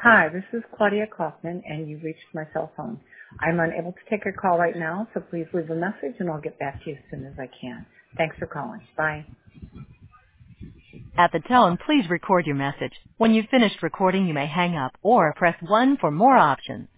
Hi, this is Claudia Kaufman, and you reached my cell phone. I'm unable to take your call right now, so please leave a message, and I'll get back to you as soon as I can. Thanks for calling. Bye. At the tone, please record your message. When you've finished recording, you may hang up or press 1 for more options.